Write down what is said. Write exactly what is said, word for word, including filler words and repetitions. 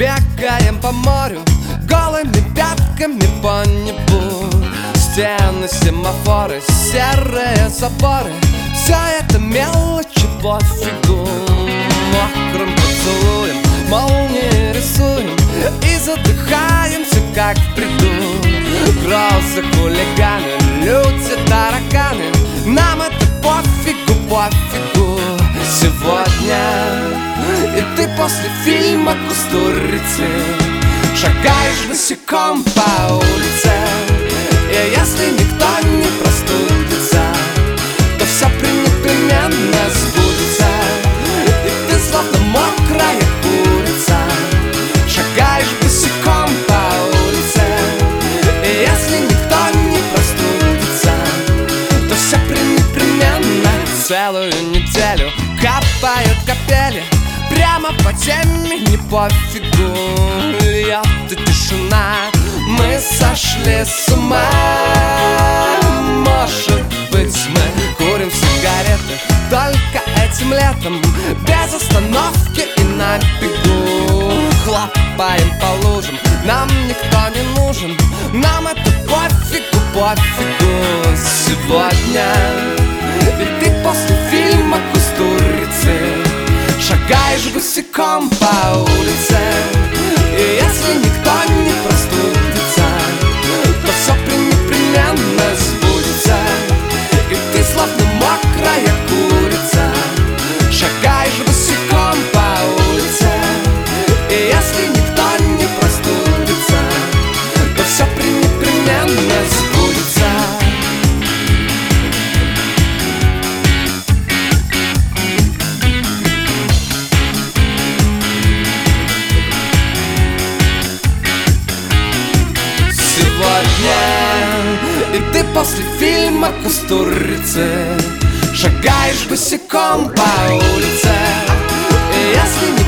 Бегаем по морю голыми пятками по небу. Стены, семафоры, серые заборы, все это мелочи пофигу. Мокрым поцелуем молнии рисуем и задыхаемся, как в бреду. Грозы, хулиганы, люди, тараканы, нам это пофигу, пофигу. Сегодня и ты после фильма «Кустурицы» шагаешь босиком по улице. И если никто не простудится, то все непременно сбудется. И ты словно мокрая курица шагаешь босиком по улице. И если никто не простудится, то все непременно. Целую неделю капают капели прямо по теме, не пофигу. Льет и тишина, мы сошли с ума. Может быть, мы курим сигареты только этим летом, без остановки и на бегу. Хлопаем по лужам, нам никто не нужен, нам это пофигу, пофигу. Сегодня и ты после фильма «Кустурицы» шагаешь босиком по улице. И если никто не простудится, то все непременно сбудется. И ты словно мокрая курица шагаешь босиком по улице. И если никто не простудится, то все непременно сбудется. И ты после фильма «Кустурицы» шагаешь босиком по улице. И если